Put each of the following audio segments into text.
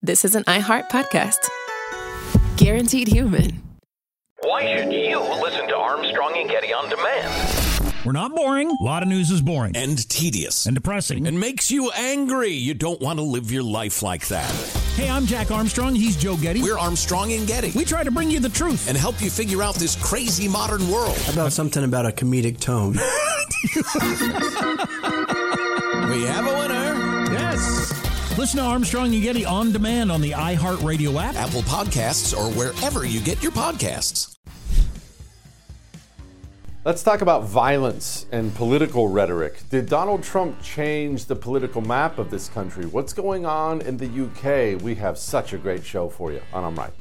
this is an iHeart podcast. Guaranteed human. Why should you listen to Armstrong and Getty on demand? We're not boring. A lot of news is boring. And tedious. And depressing. And makes you angry. You don't want to live your life like that. Hey, I'm Jack Armstrong. He's Joe Getty. We're Armstrong and Getty. We try to bring you the truth. And help you figure out this crazy modern world. How about something about a comedic tone? We have a winner. Yes. Listen to Armstrong and Getty on demand on the iHeartRadio app, Apple Podcasts, or wherever you get your podcasts. Let's talk about violence and political rhetoric. Did Donald Trump change the political map of this country? What's going on in the UK? We have such a great show for you on I'm Right.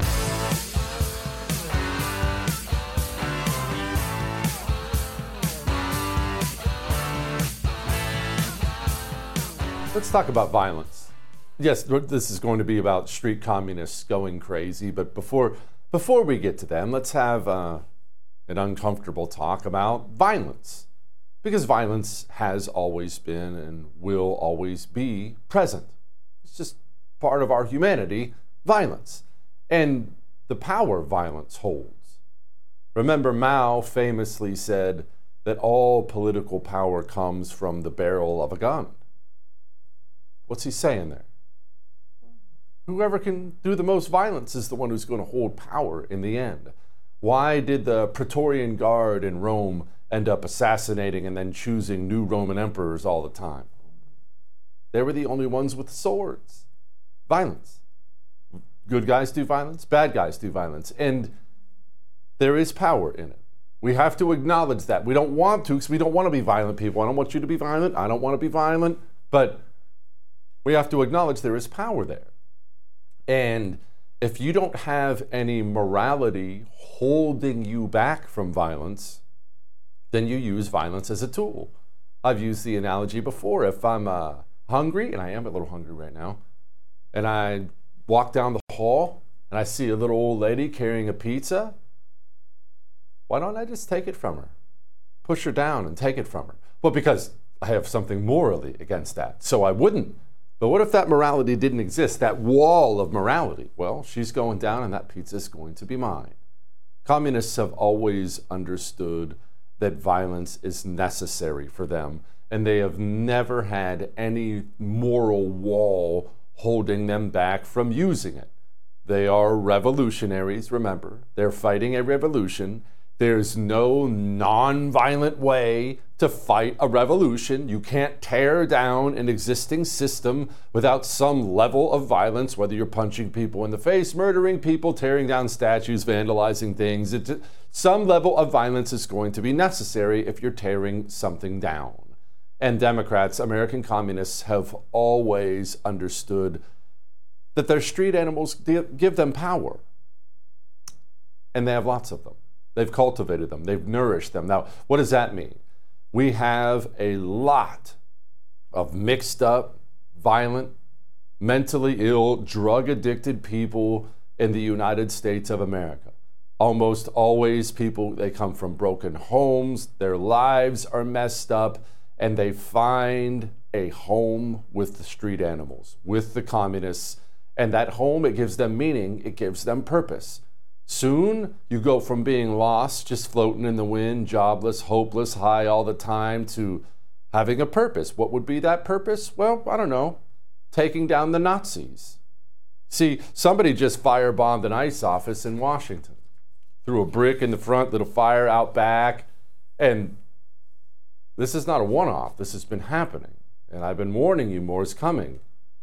Let's talk about violence. Yes, this is going to be about street communists going crazy, but before we get to them, let's have an uncomfortable talk about violence, because violence has always been and will always be present. It's just part of our humanity, violence, and the power violence holds. Remember, Mao famously said that all political power comes from the barrel of a gun. What's he saying there? Whoever can do the most violence is the one who's going to hold power in the end. Why did the Praetorian Guard in Rome end up assassinating and then choosing new Roman emperors all the time? They were the only ones with swords. Violence. Good guys do violence, bad guys do violence. And there is power in it. We have to acknowledge that. We don't want to, because we don't want to be violent people. I don't want you to be violent. I don't want to be violent. But we have to acknowledge there is power there. And if you don't have any morality holding you back from violence, then you use violence as a tool. I've used the analogy before. If I'm hungry, and I am a little hungry right now, and I walk down the hall and I see a little old lady carrying a pizza, why don't I just take it from her? Push her down and take it from her. Well, because I have something morally against that, so I wouldn't. But what if that morality didn't exist, that wall of morality? Well, she's going down and that pizza is going to be mine. Communists have always understood that violence is necessary for them, and they have never had any moral wall holding them back from using it. They are revolutionaries, remember. They're fighting a revolution. There's no non-violent way to fight a revolution. You can't tear down an existing system without some level of violence, whether you're punching people in the face, murdering people, tearing down statues, vandalizing things. Some level of violence is going to be necessary if you're tearing something down. And Democrats, American communists, have always understood that their street animals give them power. And they have lots of them. They've cultivated them. They've nourished them. Now, what does that mean? We have a lot of mixed up, violent, mentally ill, drug-addicted people in the United States of America. Almost always people, they come from broken homes, their lives are messed up, and they find a home with the street animals, with the communists. And that home, it gives them meaning, it gives them purpose. Soon, you go from being lost, just floating in the wind, jobless, hopeless, high all the time, to having a purpose. What would be that purpose? Well, I don't know. Taking down the Nazis. See, somebody just firebombed an ICE office in Washington. Threw a brick in the front, lit a fire out back. And this is not a one-off. This has been happening. And I've been warning you, more is coming.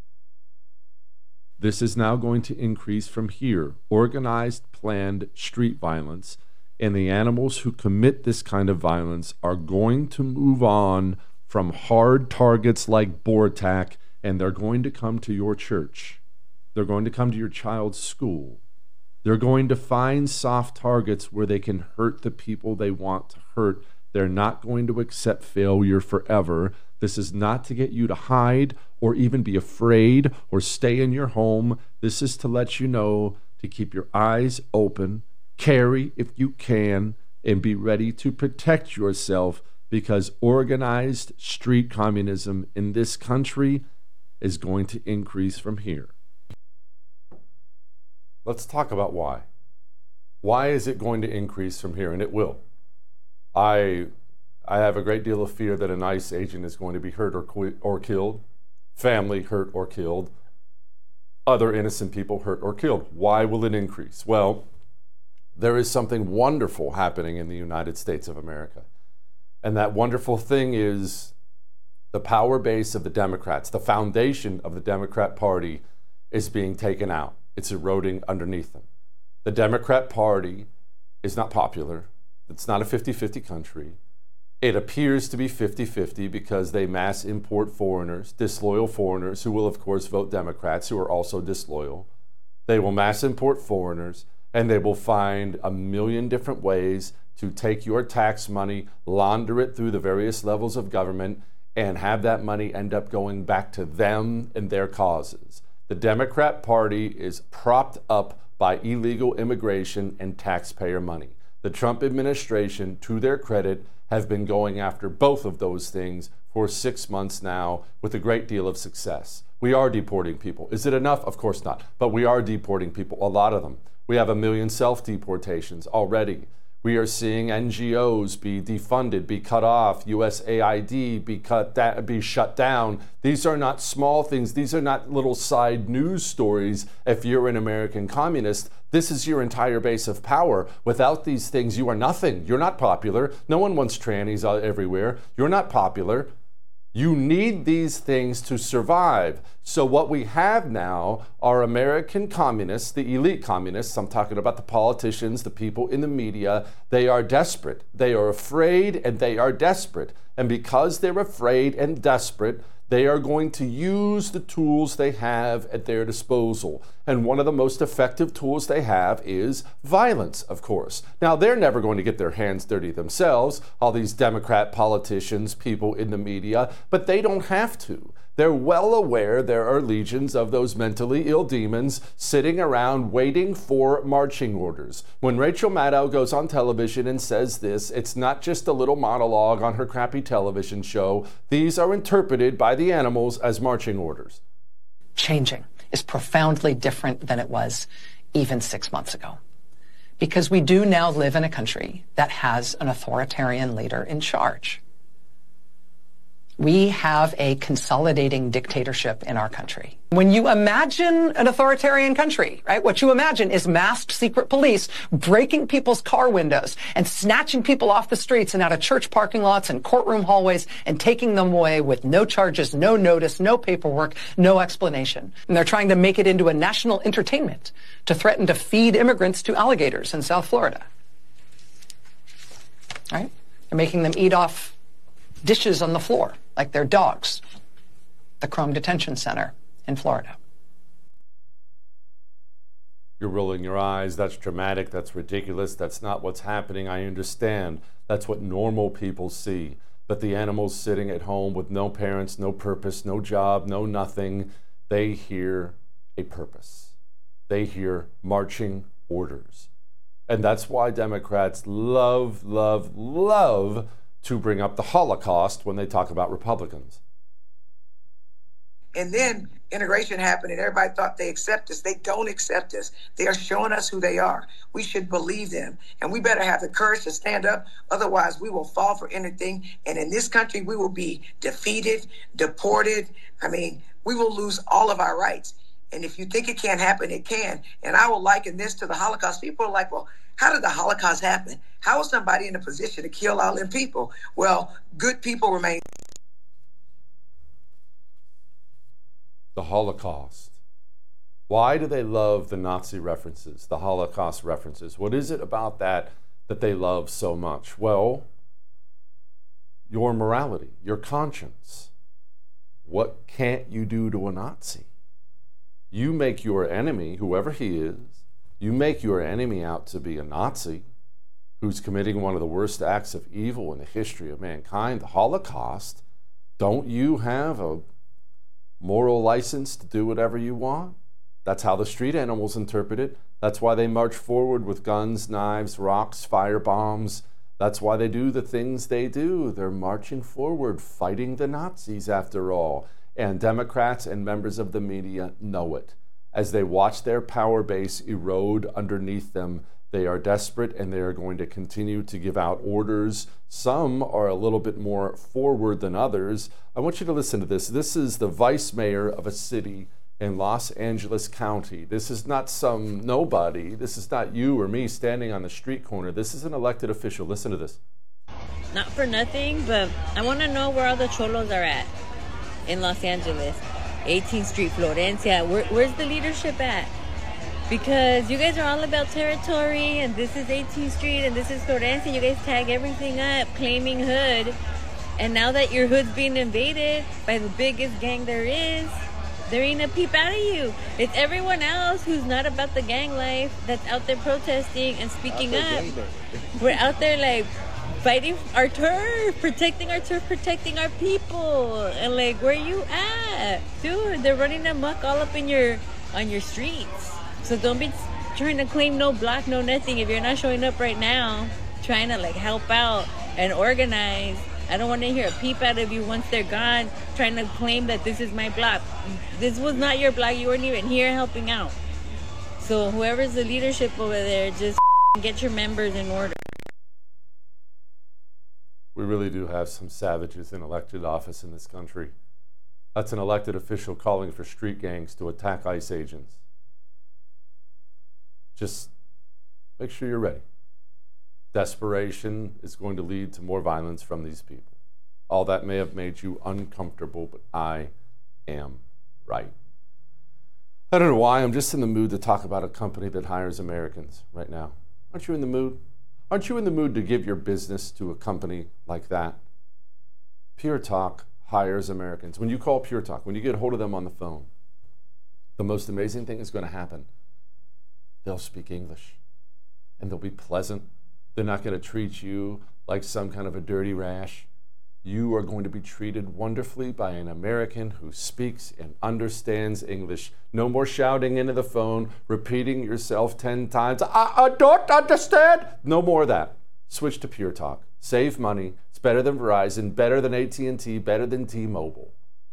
This is now going to increase from here. Organized, planned street violence. And the animals who commit this kind of violence are going to move on from hard targets like BORTAC, and they're going to come to your church. They're going to come to your child's school. They're going to find soft targets where they can hurt the people they want to hurt. They're not going to accept failure forever. This is not to get you to hide or even be afraid or stay in your home. This is to let you know to keep your eyes open, carry if you can, and be ready to protect yourself, because organized street communism in this country is going to increase from here. Let's talk about why. Why is it going to increase from here? And it will. I have a great deal of fear that an ICE agent is going to be hurt or killed, family hurt or killed, other innocent people hurt or killed. Why will it increase? Well, there is something wonderful happening in the United States of America. And that wonderful thing is the power base of the Democrats, the foundation of the Democrat Party is being taken out. It's eroding underneath them. The Democrat Party is not popular. It's not a 50-50 country. It appears to be 50-50 because they mass import foreigners, disloyal foreigners, who will, of course, vote Democrats, who are also disloyal. They will mass import foreigners, and they will find a million different ways to take your tax money, launder it through the various levels of government, and have that money end up going back to them and their causes. The Democrat Party is propped up by illegal immigration and taxpayer money. The Trump administration, to their credit, have been going after both of those things for 6 months now with a great deal of success. We are deporting people. Is it enough? Of course not. But we are deporting people, a lot of them. We have 1 million self-deportations already. We are seeing NGOs be defunded, be cut off, USAID be shut down. These are not small things. These are not little side news stories. If you're an American communist, this is your entire base of power. Without these things, you are nothing. You're not popular. No one wants trannies everywhere. You're not popular. You need these things to survive. So what we have now are American communists, the elite communists. I'm talking about the politicians, the people in the media. They are desperate. They are afraid and they are desperate. And because they're afraid and desperate, they are going to use the tools they have at their disposal. And one of the most effective tools they have is violence, of course. Now, they're never going to get their hands dirty themselves, all these Democrat politicians, people in the media, but they don't have to. They're well aware there are legions of those mentally ill demons sitting around waiting for marching orders. When Rachel Maddow goes on television and says this, it's not just a little monologue on her crappy television show. These are interpreted by the animals as marching orders. Changing is profoundly different than it was even 6 months ago. Because we do now live in a country that has an authoritarian leader in charge. We have a consolidating dictatorship in our country. When you imagine an authoritarian country, right, what you imagine is masked secret police breaking people's car windows and snatching people off the streets and out of church parking lots and courtroom hallways and taking them away with no charges, no notice, no paperwork, no explanation. And they're trying to make it into a national entertainment to threaten to feed immigrants to alligators in South Florida. Right? They're making them eat off dishes on the floor like they're dogs. The Crome Detention Center in Florida. You're rolling your eyes. That's dramatic. That's ridiculous. That's not what's happening. I understand. That's what normal people see. But the animals sitting at home with no parents, no purpose, no job, no nothing, they hear a purpose. They hear marching orders. And that's why Democrats love to bring up the Holocaust when they talk about Republicans. And then integration happened and everybody thought they accept us. They don't accept us. They are showing us who they are. We should believe them. And we better have the courage to stand up. Otherwise, we will fall for anything. And in this country, we will be defeated, deported. I mean, we will lose all of our rights. And if you think it can't happen, it can. And I will liken this to the Holocaust. People are like, well, how did the Holocaust happen? How was somebody in a position to kill all them people? Well, good people remain. The Holocaust. Why do they love the Nazi references, the Holocaust references? What is it about that they love so much? Well, your morality, your conscience. What can't you do to a Nazi? You make your enemy, whoever he is, you make your enemy out to be a Nazi who's committing one of the worst acts of evil in the history of mankind, the Holocaust. Don't you have a moral license to do whatever you want? That's how the street animals interpret it. That's why they march forward with guns, knives, rocks, fire bombs. That's why they do the things they do. They're marching forward, fighting the Nazis after all. And Democrats and members of the media know it. as they watch their power base erode underneath them. They are desperate, and they are going to continue to give out orders. Some are a little bit more forward than others. I want you to listen to this. This is the vice mayor of a city in Los Angeles County. This is not some nobody. This is not you or me standing on the street corner. This is an elected official. Listen to this. Not for nothing, but I want to know where all the cholos are at in Los Angeles. 18th Street, Florencia. Where's the leadership at? Because you guys are all about territory, and this is 18th Street, and this is Florencia. You guys tag everything up, claiming hood. And now that your hood's being invaded by the biggest gang there is, there ain't a peep out of you. It's everyone else who's not about the gang life that's out there protesting and speaking up. We're out there like fighting our turf, protecting our people. And like, where you at? Dude, they're running amok all up in on your streets. So don't be trying to claim no block, no nothing if you're not showing up right now, trying to like help out and organize. I don't want to hear a peep out of you once they're gone, trying to claim that this is my block. This was not your block. You weren't even here helping out. So whoever's the leadership over there, just get your members in order. We really do have some savages in elected office in this country. That's an elected official calling for street gangs to attack ICE agents. Just make sure you're ready. Desperation is going to lead to more violence from these people. All that may have made you uncomfortable, but I am right. I don't know why, I'm just in the mood to talk about a company that hires Americans right now. Aren't you in the mood? Aren't you in the mood to give your business to a company like that? Pure Talk hires Americans. When you call Pure Talk, when you get a hold of them on the phone, the most amazing thing is going to happen. They'll speak English, and they'll be pleasant. They're not going to treat you like some kind of a dirty rash. You are going to be treated wonderfully by an American who speaks and understands English. No more shouting into the phone, repeating yourself 10 times. I don't understand. No more of that. Switch to Pure Talk. Save money. It's better than Verizon, better than AT&T, better than T-Mobile.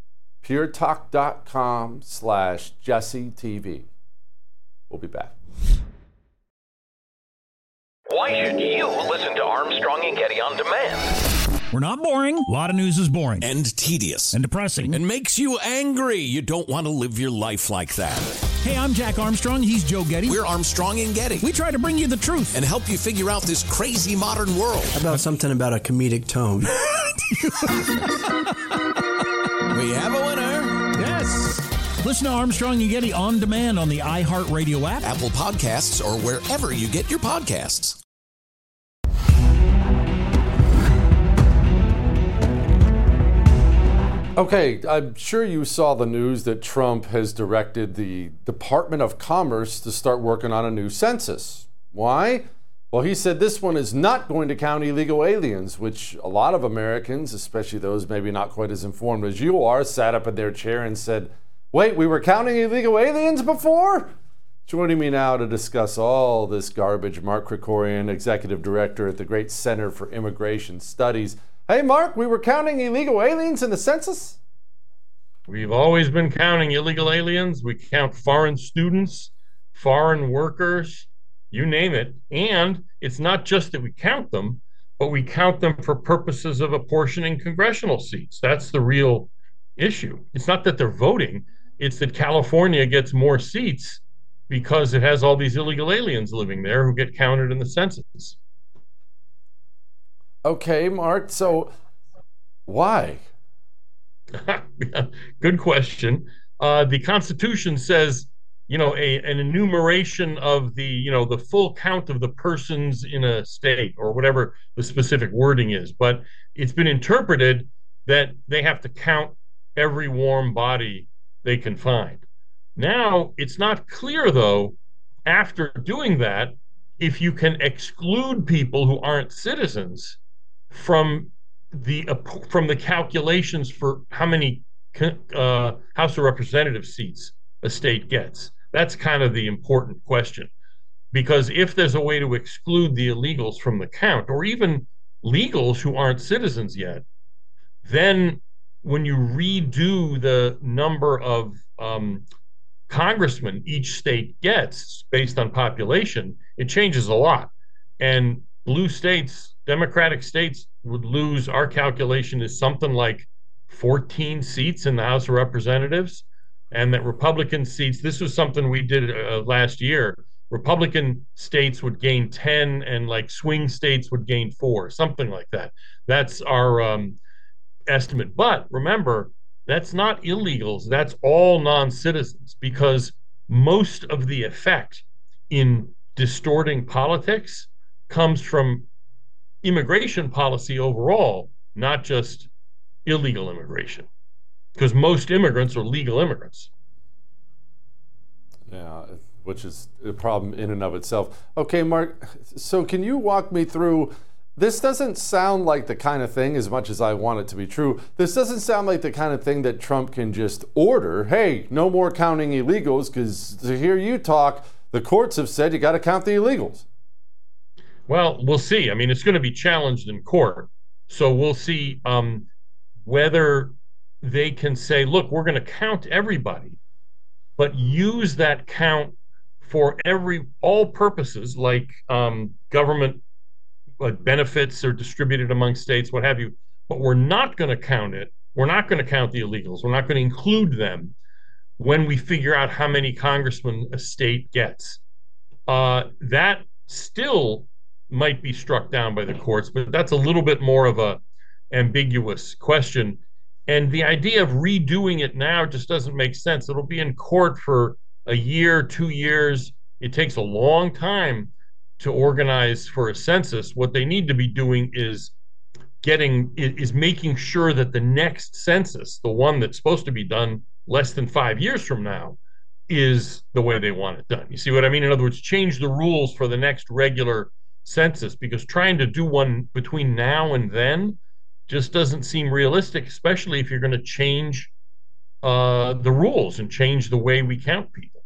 PureTalk.com/JesseTV. We'll be back. Why should you listen to Armstrong and Getty on demand? We're not boring. A lot of news is boring. And tedious. And depressing. And makes you angry. You don't want to live your life like that. Hey, I'm Jack Armstrong. He's Joe Getty. We're Armstrong and Getty. We try to bring you the truth. And help you figure out this crazy modern world. How about something about a comedic tone? We have a winner. Yes. Listen to Armstrong and Getty on demand on the iHeartRadio app, Apple Podcasts, or wherever you get your podcasts. Okay, I'm sure you saw the news that Trump has directed the Department of Commerce to start working on a new census. Why? Well, he said this one is not going to count illegal aliens, which a lot of Americans, especially those maybe not quite as informed as you are, sat up in their chair and said, wait, we were counting illegal aliens before? Joining me now to discuss all this garbage, Mark Krikorian, Executive Director at the Great Center for Immigration Studies. Hey, Mark, we were counting illegal aliens in the census? We've always been counting illegal aliens. We count foreign students, foreign workers, you name it. And it's not just that we count them, but we count them for purposes of apportioning congressional seats. That's the real issue. It's not that they're voting. It's that California gets more seats because it has all these illegal aliens living there who get counted in the census. Okay, Mark, so why? Good question. The Constitution says, an enumeration of the full count of the persons in a state, or whatever the specific wording is. But it's been interpreted that they have to count every warm body they can find. Now, it's not clear, though, after doing that, if you can exclude people who aren't citizens from the calculations for how many House of Representative seats a state gets. That's kind of the important question, because if there's a way to exclude the illegals from the count, or even legals who aren't citizens yet, then when you redo the number of congressman each state gets based on population, it changes a lot. And blue states, Democratic states, would lose, our calculation is something like 14 seats in the House of Representatives, and that Republican seats, this was something we did last year, Republican states would gain 10 and like swing states would gain 4, something like that. That's our estimate. But remember, that's not illegals, that's all non-citizens, because most of the effect in distorting politics comes from immigration policy overall, not just illegal immigration, because most immigrants are legal immigrants. Yeah, which is a problem in and of itself. Okay, Mark, so can you walk me through, this doesn't sound like the kind of thing, as much as I want it to be true, this doesn't sound like the kind of thing that Trump can just order, hey, no more counting illegals, because to hear you talk, the courts have said you got to count the illegals. Well, we'll see. I mean, it's going to be challenged in court. So we'll see whether they can say, look, we're going to count everybody, but use that count for all purposes, like government benefits are distributed among states, what have you. But we're not going to count it. We're not going to count the illegals. We're not going to include them when we figure out how many congressmen a state gets. That still might be struck down by the courts, but that's a little bit more of a ambiguous question. And the idea of redoing it now just doesn't make sense. It'll be in court for a year, 2 years. It takes a long time to organize for a census. What they need to be doing is making sure that the next census, the one that's supposed to be done less than 5 years from now, is the way they want it done. You see what I mean? In other words, change the rules for the next regular census, because trying to do one between now and then just doesn't seem realistic, especially if you're going to change the rules and change the way we count people.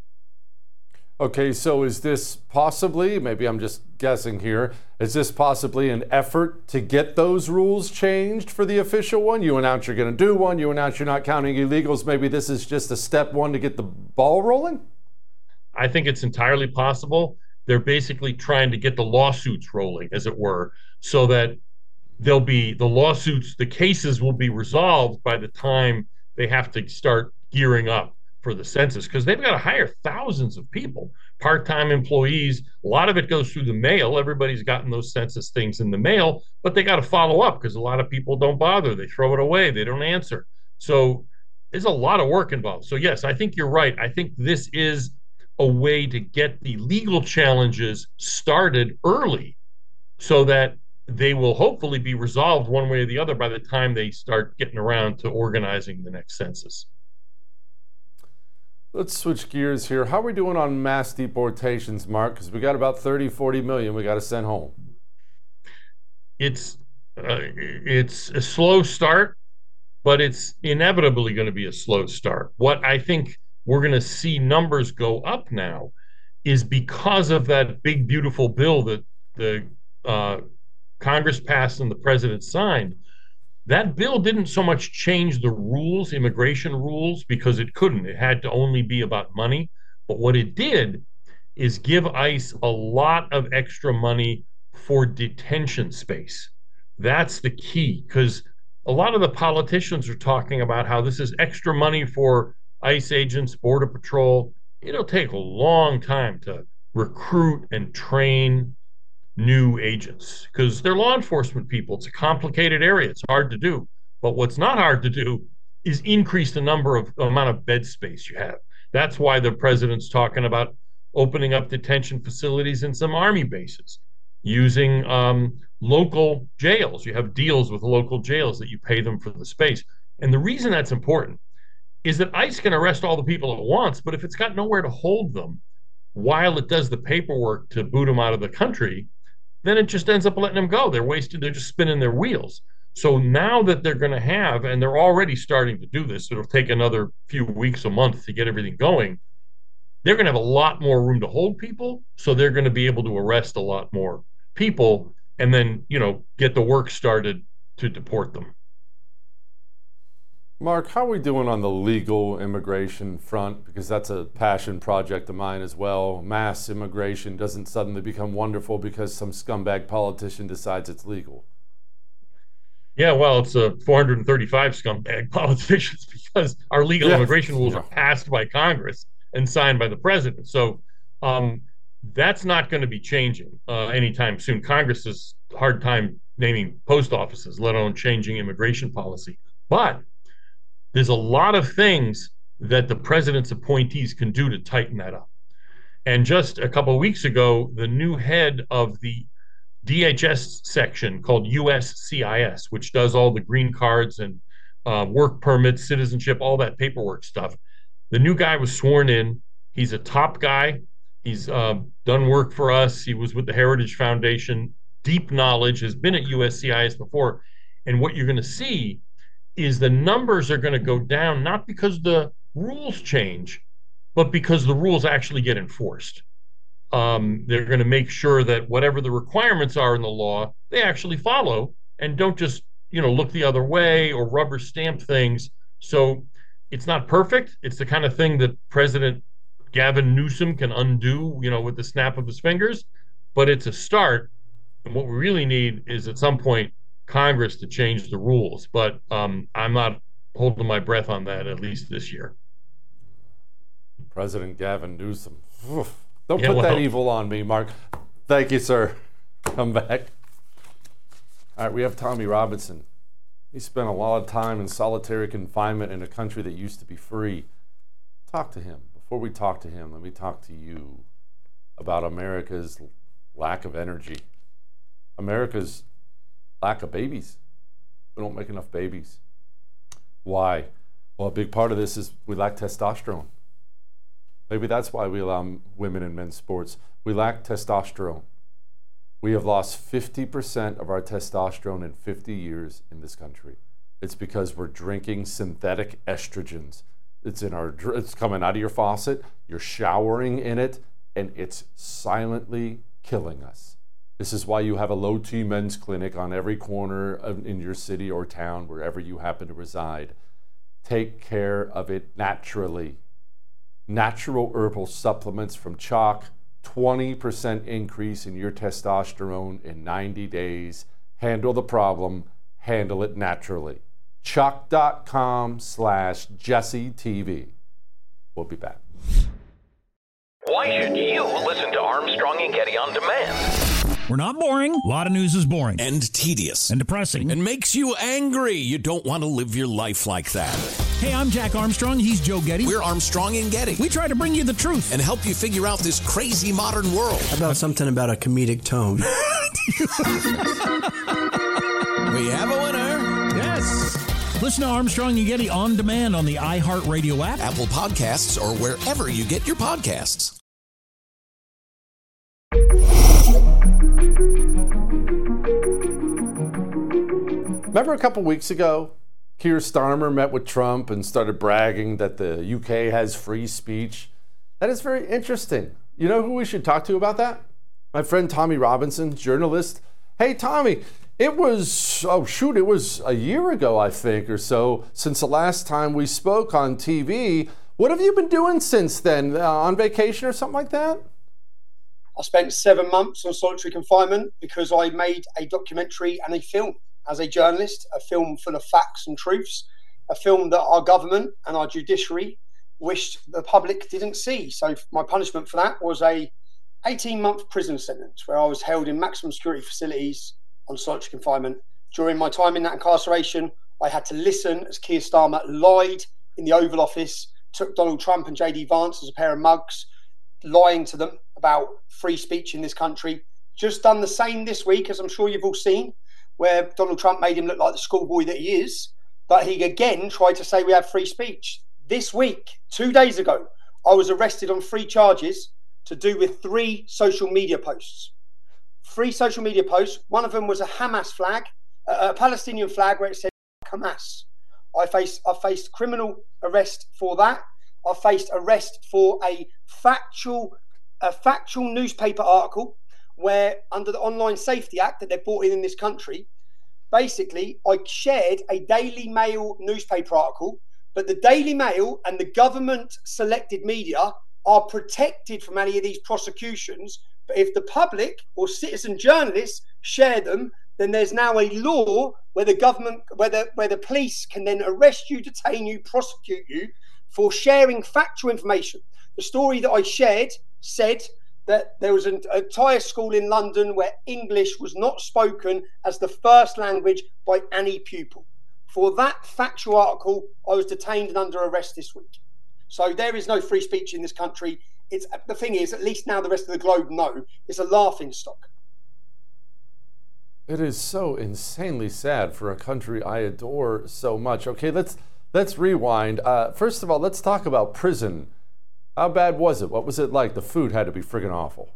Okay, so is this possibly, maybe I'm just guessing here, is this possibly an effort to get those rules changed for the official one? You announce you're going to do one, you announce you're not counting illegals, maybe this is just a step one to get the ball rolling? I think it's entirely possible. They're basically trying to get the lawsuits rolling, as it were, so that there'll be the lawsuits, the cases will be resolved by the time they have to start gearing up for the census, because they've got to hire thousands of people, part-time employees. A lot of it goes through the mail. Everybody's gotten those census things in the mail, but they got to follow up because a lot of people don't bother. They throw it away. They don't answer. So there's a lot of work involved. So yes, I think you're right. I think this is a way to get the legal challenges started early so that they will hopefully be resolved one way or the other by the time they start getting around to organizing the next census. Let's switch gears here. How are we doing on mass deportations, Mark? Because we got about 30, 40 million we got to send home. It's a slow start, but it's inevitably going to be a slow start. What I think we're going to see numbers go up now is because of that big, beautiful bill that the Congress passed and the president signed. That bill didn't so much change the rules, immigration rules, because it couldn't. It had to only be about money. But what it did is give ICE a lot of extra money for detention space. That's the key, because a lot of the politicians are talking about how this is extra money for ICE agents, Border Patrol. It'll take a long time to recruit and train new agents because they're law enforcement people. It's a complicated area. It's hard to do. But what's not hard to do is increase the amount of bed space you have. That's why the president's talking about opening up detention facilities in some Army bases, using local jails. You have deals with local jails that you pay them for the space. And the reason that's important is that ICE can arrest all the people at once, but if it's got nowhere to hold them while it does the paperwork to boot them out of the country, then it just ends up letting them go. They're wasted. They're just spinning their wheels. So now that they're going to have, and they're already starting to do this, it'll take another few weeks, a month to get everything going. They're going to have a lot more room to hold people. So they're going to be able to arrest a lot more people and then, get the work started to deport them. Mark, how are we doing on the legal immigration front? Because that's a passion project of mine as well. Mass immigration doesn't suddenly become wonderful because some scumbag politician decides it's legal. Yeah, well, it's 435 scumbag politicians because our legal immigration rules are passed by Congress and signed by the president. So that's not going to be changing anytime soon. Congress has a hard time naming post offices, let alone changing immigration policy. But there's a lot of things that the president's appointees can do to tighten that up. And just a couple of weeks ago, the new head of the DHS section called USCIS, which does all the green cards and work permits, citizenship, all that paperwork stuff. The new guy was sworn in. He's a top guy. He's done work for us. He was with the Heritage Foundation, deep knowledge, has been at USCIS before. And what you're going to see is the numbers are going to go down, not because the rules change, but because the rules actually get enforced. They're going to make sure that whatever the requirements are in the law, they actually follow and don't just, look the other way or rubber stamp things. So it's not perfect. It's the kind of thing that President Gavin Newsom can undo, with the snap of his fingers, but it's a start. And what we really need is at some point Congress to change the rules. But I'm not holding my breath on that, at least this year. President Gavin Newsom. Oof. Don't put that evil on me, Mark. Thank you, sir. Come back. All right, we have Tommy Robinson. He spent a lot of time in solitary confinement in a country that used to be free. Talk to him. Before we talk to him, let me talk to you about America's lack of energy. America's lack of babies. We don't make enough babies. Why? Well, a big part of this is we lack testosterone. Maybe that's why we allow women in men's sports. We lack testosterone. We have lost 50% of our testosterone in 50 years in this country. It's because we're drinking synthetic estrogens. It's coming out of your faucet, you're showering in it, and it's silently killing us. This is why you have a low T men's clinic on every corner in your city or town, wherever you happen to reside. Take care of it naturally. Natural herbal supplements from Choq, 20% increase in your testosterone in 90 days. Handle the problem, handle it naturally. Choq.com/JesseTV. We'll be back. Why should you listen to Armstrong and Getty on demand? We're not boring. A lot of news is boring. And tedious. And depressing. And makes you angry. You don't want to live your life like that. Hey, I'm Jack Armstrong. He's Joe Getty. We're Armstrong and Getty. We try to bring you the truth. And help you figure out this crazy modern world. How about something about a comedic tone? We have a winner. Yes. Listen to Armstrong and Getty on demand on the iHeartRadio app, Apple Podcasts, or wherever you get your podcasts. Remember a couple weeks ago, Keir Starmer met with Trump and started bragging that the UK has free speech? That is very interesting. You know who we should talk to about that? My friend Tommy Robinson, journalist. Hey, Tommy, it was a year ago, I think, or so, since the last time we spoke on TV. What have you been doing since then? On vacation or something like that? I spent 7 months on solitary confinement because I made a documentary and a film as a journalist, a film full of facts and truths, a film that our government and our judiciary wished the public didn't see. So my punishment for that was a 18-month prison sentence where I was held in maximum security facilities on solitary confinement. During my time in that incarceration, I had to listen as Keir Starmer lied in the Oval Office, took Donald Trump and JD Vance as a pair of mugs, lying to them about free speech in this country. Just done the same this week, as I'm sure you've all seen, where Donald Trump made him look like the schoolboy that he is, but he again tried to say we have free speech. This week, 2 days ago, I was arrested on 3 charges to do with 3 social media posts. 3 social media posts. One of them was a Hamas flag, a Palestinian flag where it said Hamas. I faced criminal arrest for that. I faced arrest for a factual newspaper article where, under the Online Safety Act that they've brought in this country, basically, I shared a Daily Mail newspaper article, but the Daily Mail and the government selected media are protected from any of these prosecutions. But if the public or citizen journalists share them, then there's now a law where the government, where the police can then arrest you, detain you, prosecute you for sharing factual information. The story that I shared said that there was an entire school in London where English was not spoken as the first language by any pupil. For that factual article, I was detained and under arrest this week. So there is no free speech in this country. The thing is, at least now the rest of the globe know, it's a laughing stock. It is so insanely sad for a country I adore so much. Okay, let's rewind. First of all, let's talk about prison. How bad was it? What was it like? The food had to be friggin' awful.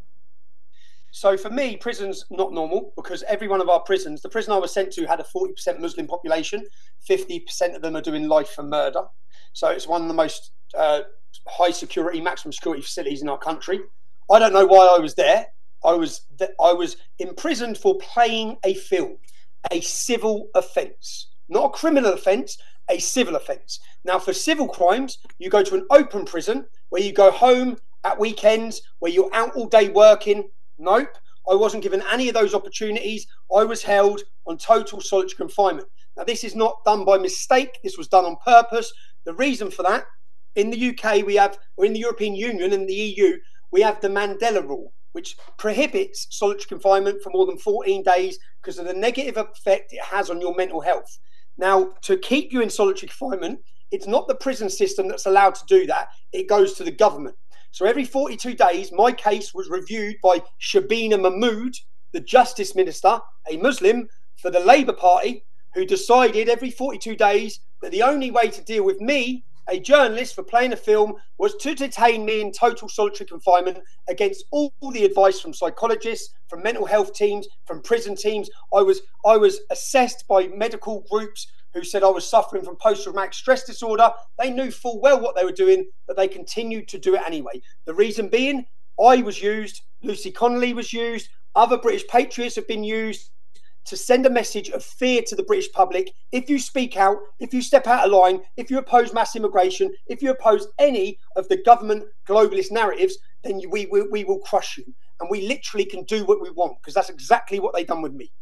So for me, prison's not normal because every one of our prisons, the prison I was sent to had a 40% Muslim population. 50% of them are doing life for murder. So it's one of the most high security, maximum security facilities in our country. I don't know why I was there. I was imprisoned for playing a film, a civil offence, not a criminal offence, a civil offence. Now, for civil crimes, you go to an open prison where you go home at weekends, where you're out all day working. Nope, I wasn't given any of those opportunities. I was held on total solitary confinement. Now, this is not done by mistake. This was done on purpose. The reason for that, in the UK, or in the European Union and the EU, we have the Mandela Rule, which prohibits solitary confinement for more than 14 days because of the negative effect it has on your mental health. Now, to keep you in solitary confinement, it's not the prison system that's allowed to do that. It goes to the government. So every 42 days, my case was reviewed by Shabina Mahmood, the Justice Minister, a Muslim for the Labour Party, who decided every 42 days that the only way to deal with me, a journalist, for playing a film was to detain me in total solitary confinement against all the advice from psychologists, from mental health teams, from prison teams. I was assessed by medical groups who said I was suffering from post-traumatic stress disorder. They knew full well what they were doing, but they continued to do it anyway. The reason being, I was used, Lucy Connolly was used, other British patriots have been used to send a message of fear to the British public. If you speak out, if you step out of line, if you oppose mass immigration, if you oppose any of the government globalist narratives, then we will crush you. And we literally can do what we want, because that's exactly what they've done with me.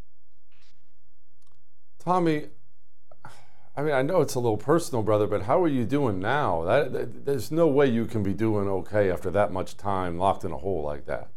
Tommy, I mean, I know it's a little personal, brother, but how are you doing now? There's no way you can be doing okay after that much time locked in a hole like that.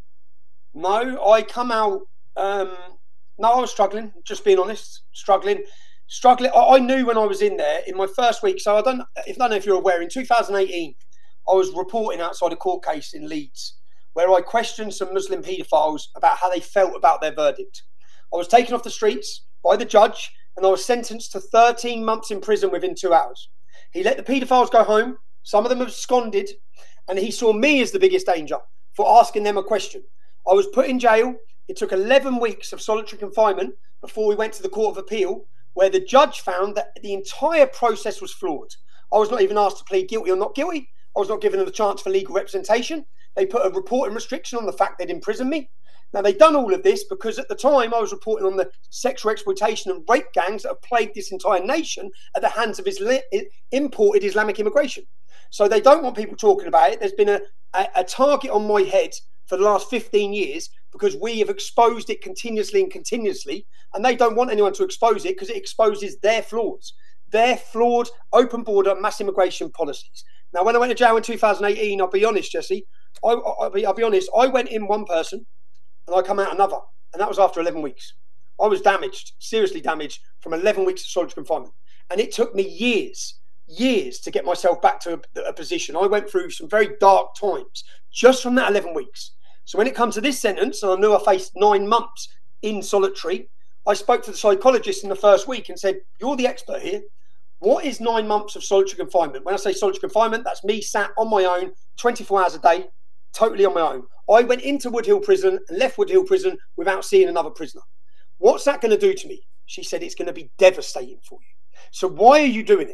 No, I come out... No, I was struggling, just being honest, struggling. I knew when I was in there in my first week. So I don't know if you're aware, in 2018, I was reporting outside a court case in Leeds where I questioned some Muslim paedophiles about how they felt about their verdict. I was taken off the streets by the judge and I was sentenced to 13 months in prison within 2 hours. He let the paedophiles go home. Some of them absconded, and he saw me as the biggest danger for asking them a question. I was put in jail. It took 11 weeks of solitary confinement before we went to the Court of Appeal, where the judge found that the entire process was flawed. I was not even asked to plead guilty or not guilty. I was not given a chance for legal representation. They put a reporting restriction on the fact they'd imprisoned me. Now, they'd done all of this because at the time I was reporting on the sexual exploitation and rape gangs that have plagued this entire nation at the hands of imported Islamic immigration. So they don't want people talking about it. There's been a target on my head for the last 15 years because we have exposed it continuously, and they don't want anyone to expose it because it exposes their flaws, their flawed open border mass immigration policies. Now, when I went to jail in 2018, I'll be honest, Jesse, I'll be honest, I went in one person and I come out another, and that was after 11 weeks. I was damaged, seriously damaged, from 11 weeks of solitary confinement, and it took me years to get myself back to a position. I went through some very dark times just from that 11 weeks. So when it comes to this sentence, and I knew I faced 9 months in solitary, I spoke to the psychologist in the first week and said, "You're the expert here. What is 9 months of solitary confinement?" When I say solitary confinement, that's me sat on my own 24 hours a day, totally on my own. I went into Wood Hill Prison and left Wood Hill Prison without seeing another prisoner. What's that going to do to me? She said, "It's going to be devastating for you. So why are you doing it?"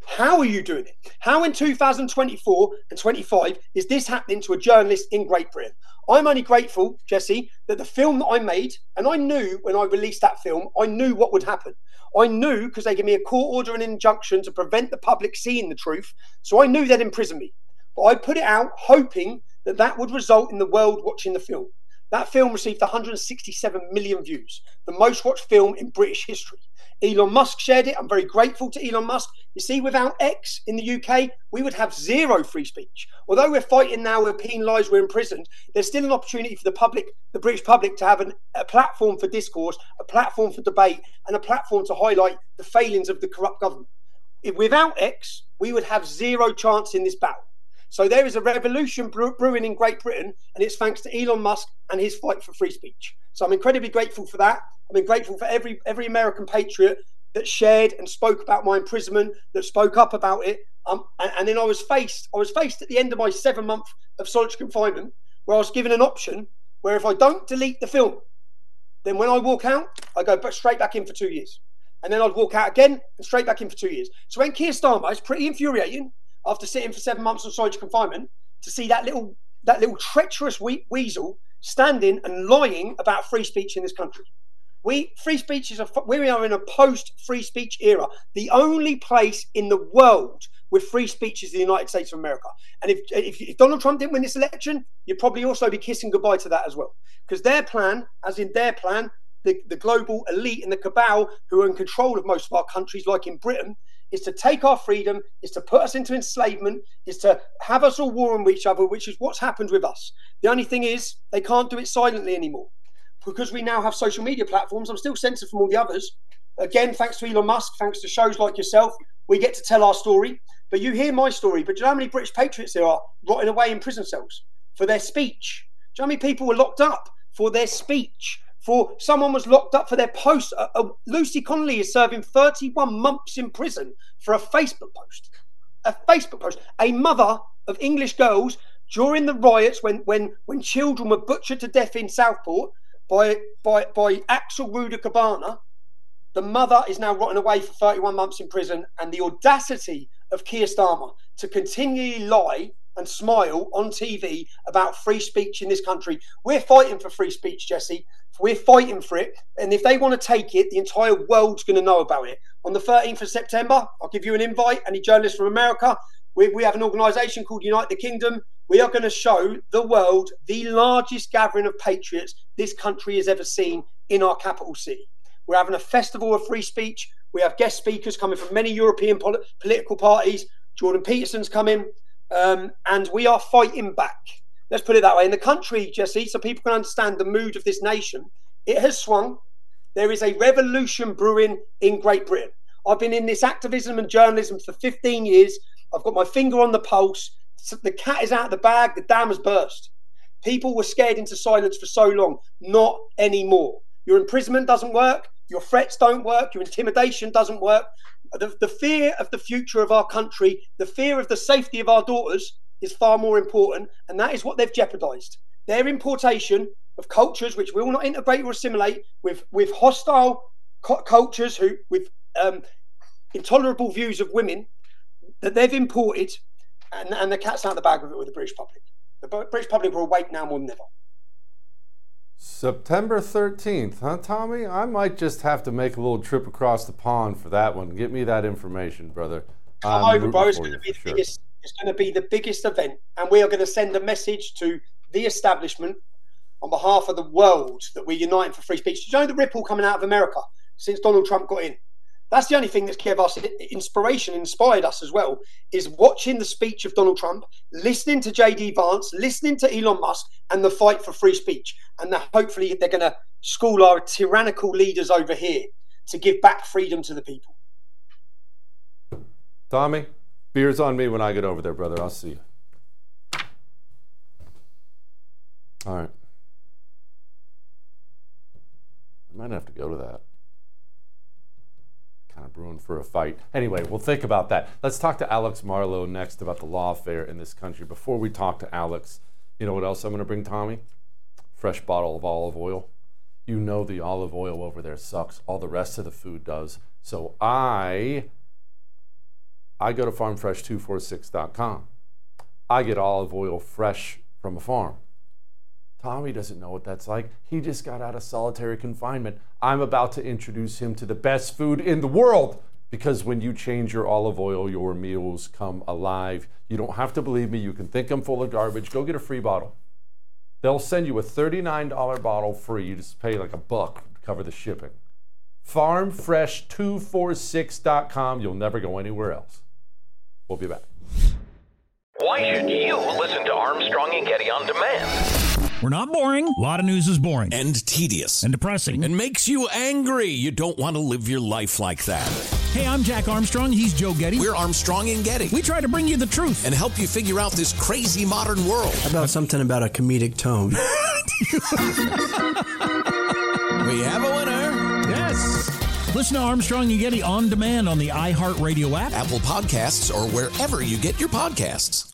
How are you doing it? How in 2024 and 25 is this happening to a journalist in Great Britain? I'm only grateful, Jesse, that the film that I made, and I knew when I released that film, I knew what would happen. I knew because they gave me a court order and injunction to prevent the public seeing the truth. So I knew they'd imprison me. But I put it out hoping that that would result in the world watching the film. That film received 167 million views, the most watched film in British history. Elon Musk shared it. I'm very grateful to Elon Musk. You see, without X in the UK, we would have zero free speech. Although we're fighting now, we're penalised, we're imprisoned, there's still an opportunity for the public, the British public, to have a platform for discourse, a platform for debate, and a platform to highlight the failings of the corrupt government. Without X, we would have zero chance in this battle. So there is a revolution brewing in Great Britain, and it's thanks to Elon Musk and his fight for free speech. So I'm incredibly grateful for that. I'm grateful for every American patriot that shared and spoke about my imprisonment, that spoke up about it. And then I was faced at the end of my 7 month of solitary confinement, where I was given an option where if I don't delete the film, then when I walk out, I go straight back in for 2 years. And then I'd walk out again and straight back in for 2 years. So when Keir Starmer, it's pretty infuriating after sitting for 7 months on solitary confinement to see that little treacherous weasel standing and lying about free speech in this country. We are in a post-free speech era. The only place in the world with free speech is the United States of America. And if Donald Trump didn't win this election, you'd probably also be kissing goodbye to that as well. Because their plan, the global elite and the cabal who are in control of most of our countries, like in Britain, is to take our freedom, is to put us into enslavement, is to have us all warring with each other, which is what's happened with us. The only thing is they can't do it silently anymore. Because we now have social media platforms, I'm still censored from all the others. Again, thanks to Elon Musk, thanks to shows like yourself, we get to tell our story. But you hear my story. But do you know how many British patriots there are rotting away in prison cells for their speech? Do you know how many people were locked up for their speech? For someone was locked up for their post. Lucy Connolly is serving 31 months in prison for a Facebook post. A Facebook post. A mother of English girls during the riots when children were butchered to death in Southport by Axel Ruder Cabana. The mother is now rotting away for 31 months in prison, and the audacity of Keir Starmer to continually lie and smile on TV about free speech in this country. We're fighting for free speech, Jesse. We're fighting for it. And if they want to take it, the entire world's going to know about it. On the 13th of September, I'll give you an invite, any journalists from America. We have an organisation called Unite the Kingdom. We are going to show the world the largest gathering of patriots this country has ever seen in our capital city. We're having a festival of free speech. We have guest speakers coming from many European political parties. Jordan Peterson's coming. And we are fighting back. Let's put it that way. In the country, Jesse, so people can understand the mood of this nation, it has swung. There is a revolution brewing in Great Britain. I've been in this activism and journalism for 15 years. I've got my finger on the pulse. The cat is out of the bag. The dam has burst. People were scared into silence for so long. Not anymore. Your imprisonment doesn't work. Your threats don't work. Your intimidation doesn't work. The fear of the future of our country, the fear of the safety of our daughters is far more important, and that is what they've jeopardised. Their importation of cultures which we will not integrate or assimilate with hostile cultures with intolerable views of women that they've imported, and the cat's out of the bag with it with the British public. The British public are awake now more than ever. September 13th, huh, Tommy? I might just have to make a little trip across the pond for that one. Get me that information, brother. Come over, bro. It's going to be the biggest. It's going to be the biggest event, and we are going to send a message to the establishment on behalf of the world that we're uniting for free speech. Do you know the ripple coming out of America since Donald Trump got in? That's the only thing that's given us inspiration, inspired us as well, is watching the speech of Donald Trump, listening to J.D. Vance, listening to Elon Musk, and the fight for free speech. And hopefully they're going to school our tyrannical leaders over here to give back freedom to the people. Tommy, beer's on me when I get over there, brother. I'll see you. All right. I might have to go to that. Kind of brewing for a fight. Anyway, we'll think about that. Let's talk to Alex Marlow next about the lawfare in this country. Before we talk to Alex, you know what else I'm going to bring, Tommy? Fresh bottle of olive oil. You know the olive oil over there sucks. All the rest of the food does. So I I go to farmfresh246.com. I get olive oil fresh from a farm. Tommy doesn't know what that's like. He just got out of solitary confinement. I'm about to introduce him to the best food in the world, because when you change your olive oil, your meals come alive. You don't have to believe me. You can think I'm full of garbage. Go get a free bottle. They'll send you a $39 bottle free. You just pay like $1 to cover the shipping. Farmfresh246.com. You'll never go anywhere else. We'll be back. Why should you listen to Armstrong and Getty on demand? We're not boring. A lot of news is boring. And tedious. And depressing. And makes you angry. You don't want to live your life like that. Hey, I'm Jack Armstrong. He's Joe Getty. We're Armstrong and Getty. We try to bring you the truth. And help you figure out this crazy modern world. How about something about a comedic tone? We have a winner. Yes. Listen to Armstrong and Getty on demand on the iHeartRadio app, Apple Podcasts, or wherever you get your podcasts.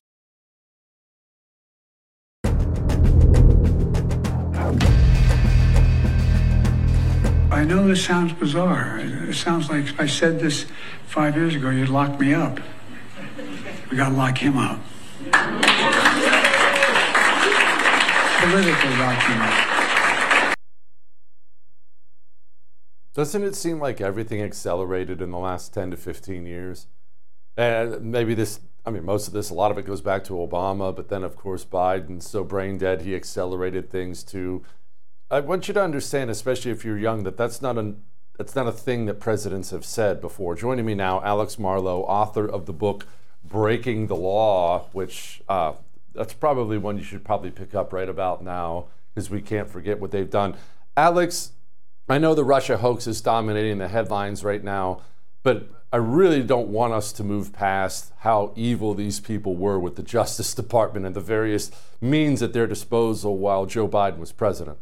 I know this sounds bizarre. It sounds like if I said this 5 years ago, you'd lock me up. We got to lock him up. Politically lock him up. Doesn't it seem like everything accelerated in the last 10 to 15 years? And maybe this, I mean, most of this, a lot of it goes back to Obama, but then, of course, Biden's so brain dead, he accelerated things too. I want you to understand, especially if you're young, that that's not a thing that presidents have said before. Joining me now, Alex Marlow, author of the book Breaking the Law, which that's probably one you should probably pick up right about now, because we can't forget what they've done. Alex, I know the Russia hoax is dominating the headlines right now, but I really don't want us to move past how evil these people were with the Justice Department and the various means at their disposal while Joe Biden was president.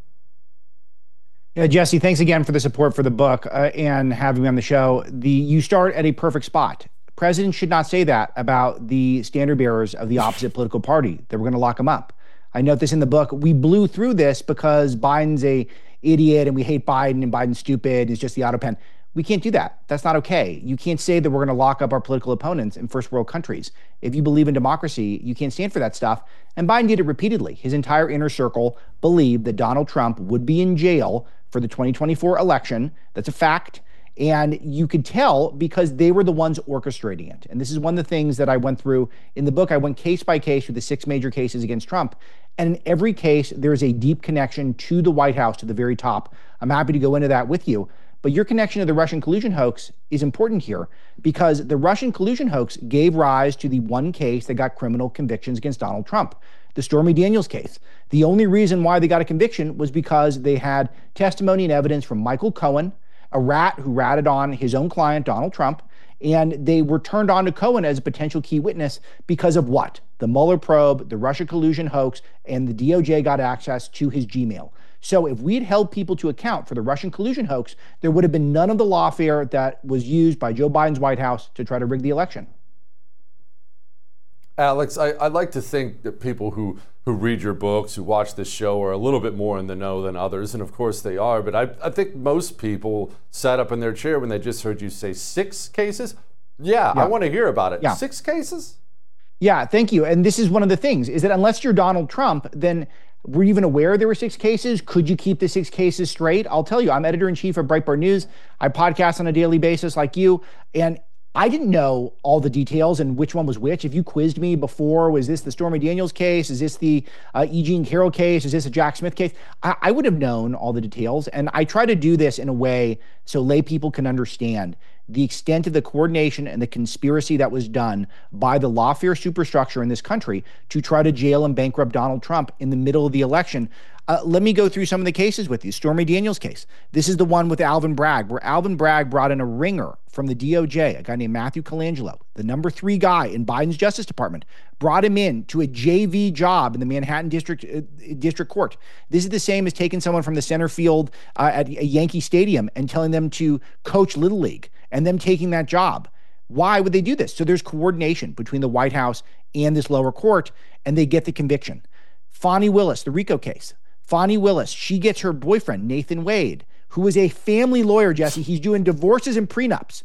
Yeah, Jesse, thanks again for the support for the book and having me on the show. You start at a perfect spot. Presidents should not say that about the standard bearers of the opposite political party, that we're going to lock them up. I note this in the book. We blew through this because Biden's a idiot and we hate Biden and Biden's stupid. It's just the auto pen. We can't do that. That's not okay. You can't say that we're going to lock up our political opponents in first world countries. If you believe in democracy, you can't stand for that stuff. And Biden did it repeatedly. His entire inner circle believed that Donald Trump would be in jail for the 2024 election. That's a fact. And you could tell because they were the ones orchestrating it. And this is one of the things that I went through in the book. I went case by case with the 6 major cases against Trump. And in every case, there's a deep connection to the White House, to the very top. I'm happy to go into that with you. But your connection to the Russian collusion hoax is important here because the Russian collusion hoax gave rise to the one case that got criminal convictions against Donald Trump, the Stormy Daniels case. The only reason why they got a conviction was because they had testimony and evidence from Michael Cohen, a rat who ratted on his own client, Donald Trump, and they were turned on to Cohen as a potential key witness because of what? The Mueller probe, the Russia collusion hoax, and the DOJ got access to his Gmail. So if we had held people to account for the Russian collusion hoax, there would have been none of the lawfare that was used by Joe Biden's White House to try to rig the election. Alex, I like to think that people who read your books, who watch this show, are a little bit more in the know than others, and of course they are, but I think most people sat up in their chair when they just heard you say 6 cases. Yeah. I want to hear about it. 6 cases? Yeah, thank you. And this is one of the things, is that unless you're Donald Trump, then were you even aware there were 6 cases? Could you keep the 6 cases straight? I'll tell you, I'm editor-in-chief of Breitbart News. I podcast on a daily basis like you, and I didn't know all the details and which one was which. If you quizzed me before, was this the Stormy Daniels case? Is this the E. Jean Carroll case? Is this a Jack Smith case? I would have known all the details. And I try to do this in a way so lay people can understand the extent of the coordination and the conspiracy that was done by the lawfare superstructure in this country to try to jail and bankrupt Donald Trump in the middle of the election. Let me go through some of the cases with you. Stormy Daniels case. This is the one with Alvin Bragg, where Alvin Bragg brought in a ringer from the DOJ, a guy named Matthew Colangelo, the number 3 guy in Biden's Justice Department, brought him in to a JV job in the Manhattan District Court. This is the same as taking someone from the center field at a Yankee Stadium and telling them to coach Little League and them taking that job. Why would they do this? So there's coordination between the White House and this lower court, and they get the conviction. Fani Willis, the RICO case. Fani Willis, she gets her boyfriend, Nathan Wade, who is a family lawyer, Jesse. He's doing divorces and prenups.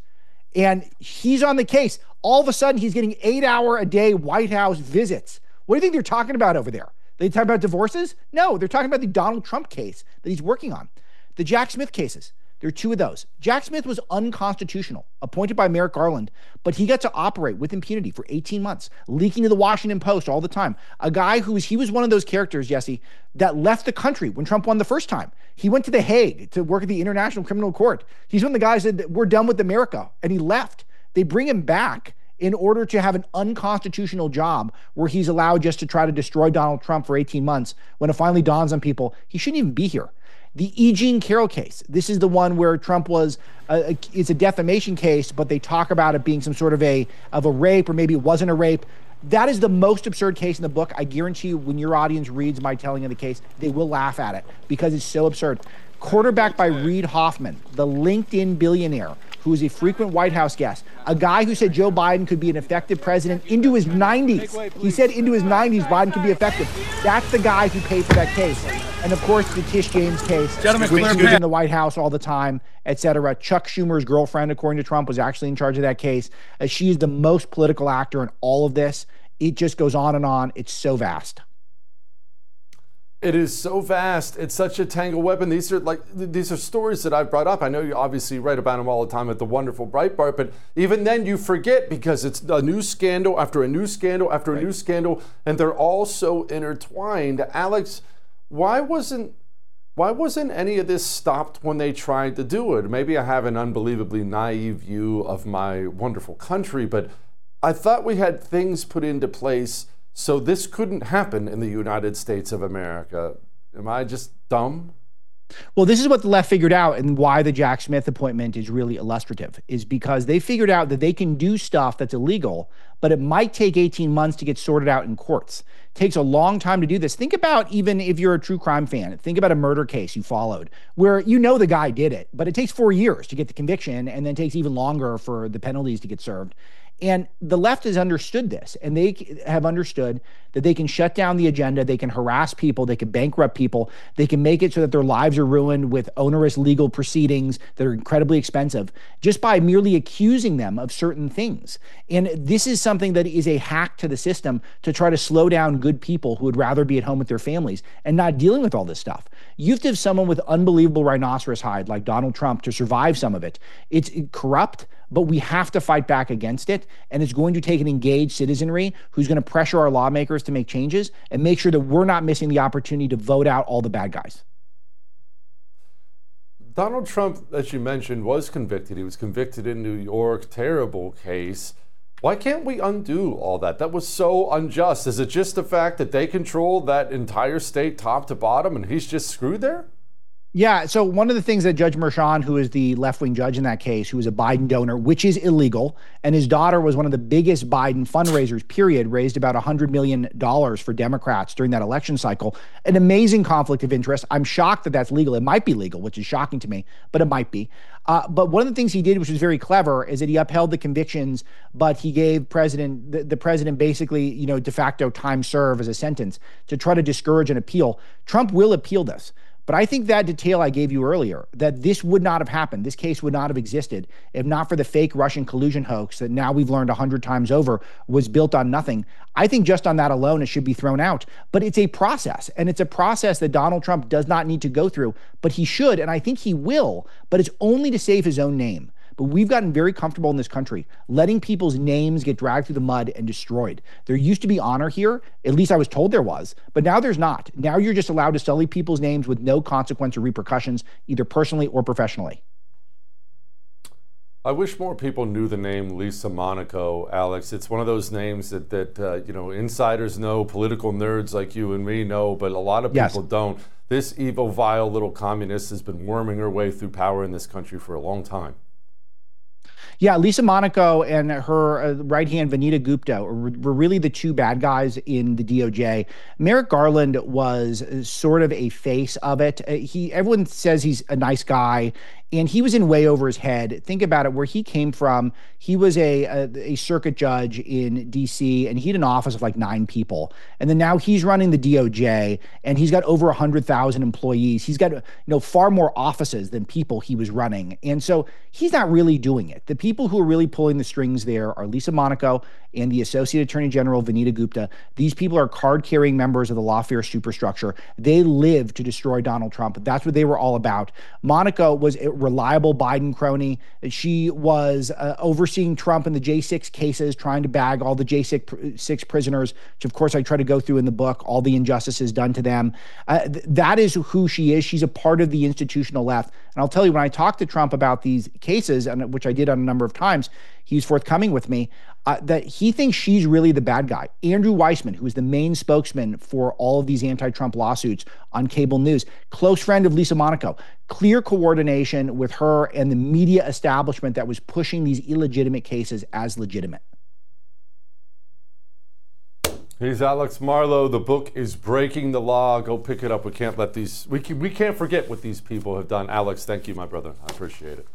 And he's on the case. All of a sudden, he's getting 8-hour-a-day White House visits. What do you think they're talking about over there? They talking about divorces? No, they're talking about the Donald Trump case that he's working on. The Jack Smith cases. There are two of those. Jack Smith was unconstitutional, appointed by Merrick Garland, but he got to operate with impunity for 18 months, leaking to the Washington Post all the time. A guy he was one of those characters, Jesse, that left the country when Trump won the first time. He went to The Hague to work at the International Criminal Court. He's one of the guys that we're done with America, and he left. They bring him back in order to have an unconstitutional job where he's allowed just to try to destroy Donald Trump for 18 months when it finally dawns on people he shouldn't even be here. The E. Jean Carroll case. This is the one where Trump it's a defamation case, but they talk about it being some sort of a rape, or maybe it wasn't a rape. That is the most absurd case in the book. I guarantee you, when your audience reads my telling of the case, they will laugh at it because it's so absurd. Quarterbacked by Reid Hoffman, the LinkedIn billionaire, who is a frequent White House guest, a guy who said Joe Biden could be an effective president into his 90s. He said into his 90s Biden could be effective. That's the guy who paid for that case. And of course, the Tish James case, which was in the White House all the time, et cetera. Chuck Schumer's girlfriend, according to Trump, was actually in charge of that case. She is the most political actor in all of this. It just goes on and on. It's so vast. It is so vast. It's such a tangled web. And these are stories that I've brought up. I know you obviously write about them all the time at the wonderful Breitbart, but even then you forget because it's a new scandal after a new scandal after a new scandal, and they're all so intertwined. Alex, why wasn't any of this stopped when they tried to do it? Maybe I have an unbelievably naive view of my wonderful country, but I thought we had things put into place so this couldn't happen in the United States of America. Am I just dumb? Well, this is what the left figured out, and why the Jack Smith appointment is really illustrative, is because they figured out that they can do stuff that's illegal, but it might take 18 months to get sorted out in courts. It takes a long time to do this. Think about, even if you're a true crime fan, think about a murder case you followed where you know the guy did it, but it takes 4 years to get the conviction, and then takes even longer for the penalties to get served. And the left has understood this, and they have understood that they can shut down the agenda, they can harass people, they can bankrupt people, they can make it so that their lives are ruined with onerous legal proceedings that are incredibly expensive just by merely accusing them of certain things. And this is something that is a hack to the system to try to slow down good people who would rather be at home with their families and not dealing with all this stuff. You have to have someone with unbelievable rhinoceros hide like Donald Trump to survive some of it. It's corrupt, but we have to fight back against it. And it's going to take an engaged citizenry who's going to pressure our lawmakers to make changes and make sure that we're not missing the opportunity to vote out all the bad guys. Donald Trump, as you mentioned, was convicted. He was convicted in New York. Terrible case. Why can't we undo all that? That was so unjust. Is it just the fact that they control that entire state top to bottom and he's just screwed there? Yeah, so one of the things that Judge Merchan, who is the left-wing judge in that case, who is a Biden donor, which is illegal, and his daughter was one of the biggest Biden fundraisers, period, raised about $100 million for Democrats during that election cycle. An amazing conflict of interest. I'm shocked that that's legal. It might be legal, which is shocking to me, but it might be. But one of the things he did, which was very clever, is that he upheld the convictions, but he gave the president basically, de facto time serve as a sentence to try to discourage an appeal. Trump will appeal this. But I think that detail I gave you earlier, that this would not have happened, this case would not have existed if not for the fake Russian collusion hoax that now we've learned 100 times over was built on nothing. I think just on that alone, it should be thrown out. But it's a process, and it's a process that Donald Trump does not need to go through, but he should, and I think he will, but it's only to save his own name. But we've gotten very comfortable in this country, letting people's names get dragged through the mud and destroyed. There used to be honor here, at least I was told there was, but now there's not. Now you're just allowed to sully people's names with no consequence or repercussions, either personally or professionally. I wish more people knew the name Lisa Monaco, Alex. It's one of those names that insiders know, political nerds like you and me know, but a lot of people don't. This evil, vile little communist has been worming her way through power in this country for a long time. Yeah, Lisa Monaco and her right hand, Vanita Gupta, were really the two bad guys in the DOJ. Merrick Garland was sort of a face of it. Everyone says he's a nice guy, And he was in way over his head. Think about it, where he came from. He was a circuit judge in D.C., and he had an office of like 9 people. And then now he's running the DOJ, and he's got over 100,000 employees. He's got far more offices than people he was running. And so he's not really doing it. The people who are really pulling the strings there are Lisa Monaco and the Associate Attorney General, Vanita Gupta. These people are card-carrying members of the lawfare superstructure. They live to destroy Donald Trump. That's what they were all about. Monaco was a reliable Biden crony. She was overseeing Trump in the J6 cases, trying to bag all the J6 prisoners, which of course I try to go through in the book, all the injustices done to them. That is who she is. She's a part of the institutional left. And I'll tell you, when I talked to Trump about these cases, and which I did on a number of times, he's forthcoming with me, that he thinks she's really the bad guy. Andrew Weissman, who is the main spokesman for all of these anti-Trump lawsuits on cable news, close friend of Lisa Monaco, clear coordination with her and the media establishment that was pushing these illegitimate cases as legitimate. He's Alex Marlow. The book is Breaking the Law. Go pick it up. We can't let these, we can't forget what these people have done. Alex, thank you, my brother. I appreciate it.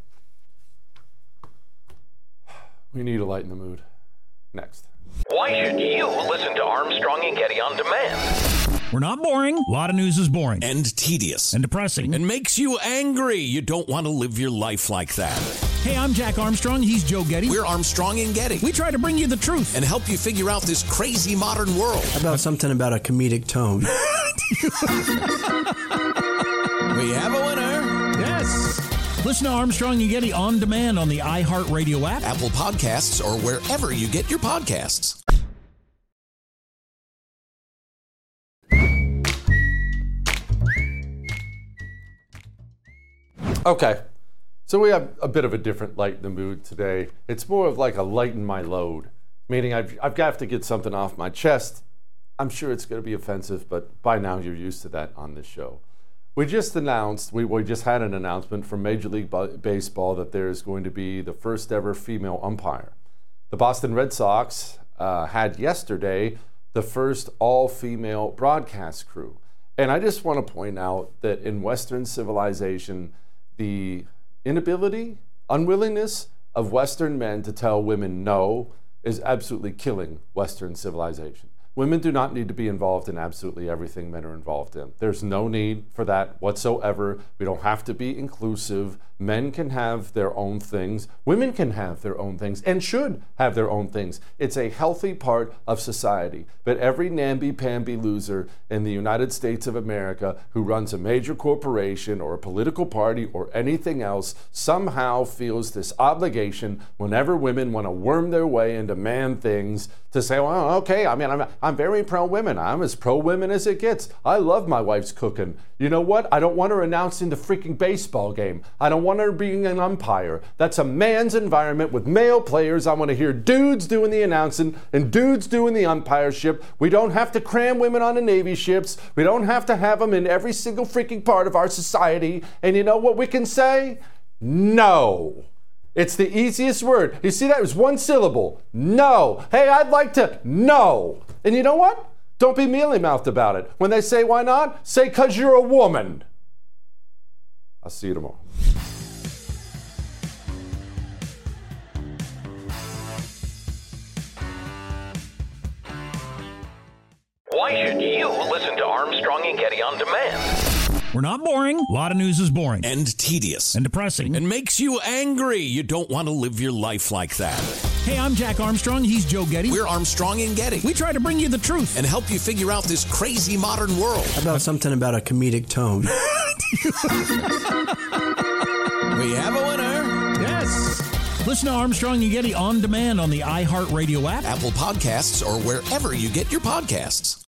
We need to lighten the mood. Next. Why should you listen to Armstrong and Getty on demand? We're not boring. A lot of news is boring. And tedious. And depressing. And makes you angry. You don't want to live your life like that. Hey, I'm Jack Armstrong. He's Joe Getty. We're Armstrong and Getty. We try to bring you the truth. And help you figure out this crazy modern world. How about something about a comedic tone? We have a winner. Yes. Listen to Armstrong and Getty on demand on the iHeartRadio app, Apple Podcasts, or wherever you get your podcasts. Okay, so we have a bit of a different light in the mood today. It's more of like a lighten my load, meaning I've got to get something off my chest. I'm sure it's going to be offensive, but by now you're used to that on this show. We just announced, we just had an announcement from Major League Baseball that there is going to be the first ever female umpire. The Boston Red Sox had yesterday the first all-female broadcast crew. And I just want to point out that in Western civilization, the inability, unwillingness of Western men to tell women no is absolutely killing Western civilization. Women do not need to be involved in absolutely everything men are involved in. There's no need for that whatsoever. We don't have to be inclusive. Men can have their own things. Women can have their own things and should have their own things. It's a healthy part of society. But every namby-pamby loser in the United States of America who runs a major corporation or a political party or anything else somehow feels this obligation whenever women want to worm their way into man things to say, well, okay, I mean, I'm very pro-women. I'm as pro-women as it gets. I love my wife's cooking. You know what? I don't want her announcing the freaking baseball game. I don't want her being an umpire. That's a man's environment with male players. I want to hear dudes doing the announcing and dudes doing the umpireship. We don't have to cram women onto Navy ships. We don't have to have them in every single freaking part of our society. And you know what we can say? No. It's the easiest word. You see that? It was one syllable. No. Hey, I'd like to. No. And you know what? Don't be mealy-mouthed about it. When they say why not, say 'cause you're a woman. I'll see you tomorrow. Why should you listen to Armstrong and Getty on demand? We're not boring. A lot of news is boring. And tedious. And depressing. And makes you angry. You don't want to live your life like that. Hey, I'm Jack Armstrong. He's Joe Getty. We're Armstrong and Getty. We try to bring you the truth. And help you figure out this crazy modern world. How about something about a comedic tone? We have a winner. Yes. Listen to Armstrong and Getty on demand on the iHeartRadio app, Apple Podcasts, or wherever you get your podcasts.